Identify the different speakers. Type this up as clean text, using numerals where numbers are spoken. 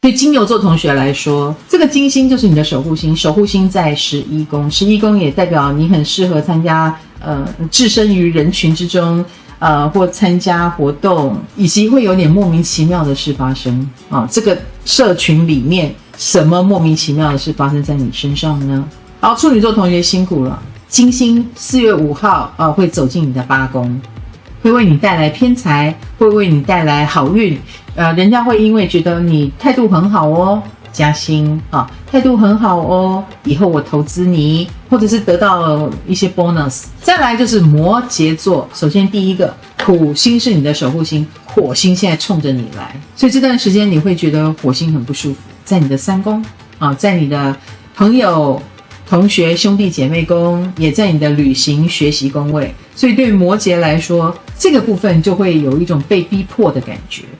Speaker 1: 对金牛座同学来说，这个金星就是你的守护星，守护星在11宫，11宫也代表你很适合参加置身于人群之中，或参加活动，以及会有点莫名其妙的事发生啊。这个社群里面，什么莫名其妙的事发生在你身上呢？好，处女座同学辛苦了，金星4月5号会走进你的8宫。会为你带来偏财，会为你带来好运，人家会因为觉得你态度很好哦，加薪啊，态度很好哦，以后我投资你，或者是得到一些 bonus。再来就是摩羯座，首先第一个，土星是你的守护星，火星现在冲着你来，所以这段时间你会觉得火星很不舒服，在你的3宫啊，在你的朋友、同学、兄弟姐妹宫，也在你的旅行学习宫位，所以对于摩羯来说，这个部分就会有一种被逼迫的感觉。